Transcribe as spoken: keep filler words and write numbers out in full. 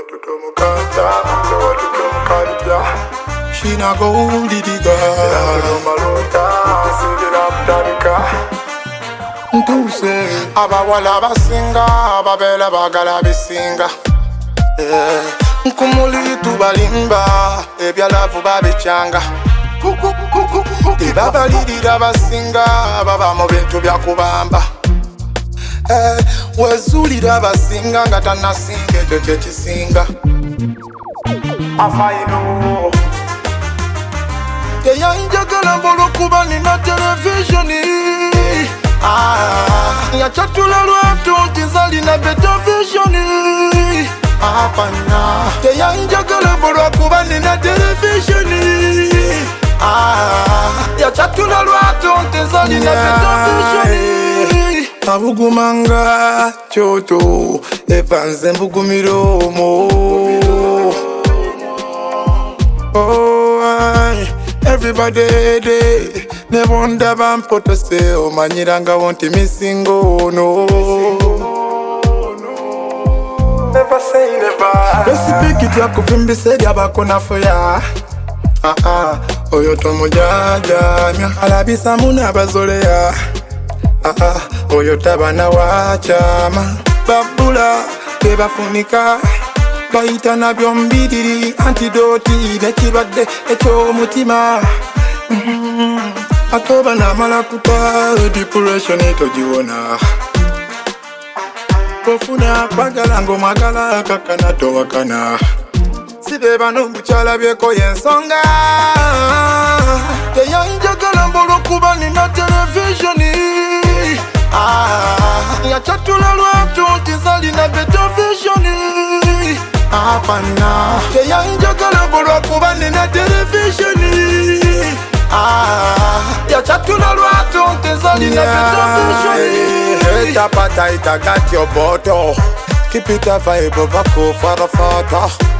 She na go didiga. Ntuse abawala basinga ababela bagala bisinga. Nkumuli tubalimba ebyalavu babichanga. Tebabalirira basinga baba mu bintu byakubamba. Wezulira basinga nga tanasinga ekyo kyekisinga. Afaino teyanjagala mbolo kuba nina televisioni. Yachatula lwatu nti zalina betavisioni. Apana teyanjagala mbolo kuba nina televisioni. Yachatula lwatu nti zalina betavisioni. Abugumanga choto evanze mbugumiromo. Oh, I, everybody day ne wonder bampoto se omanyiranga wonti misingo no. Never say never. Let's pick it up kufimbise dyabakona foya. Ah ah, oyo tomujaja mya alabisa muna bazoleya. Ah ah, oyo tabana wachama babula tebafunika. Baita na byombidiri antidoti nekibadde ekyomutima. Atoba na malakuta depression etojiwona. Kofuna kwagala ngomwagala kakana towakana. Sibe bano mukyala byeko yensonga. Teyanjagala mbolo kuba nina televisioni. Yachatula lwatu nti zalina betavisioni. Apana teyanjagala mbolo kuba nina televisioni. Yachatula lwatu nti zalina betavisioni. Tapata ita got your bottle. Keep it a vibe of a cool for the photo.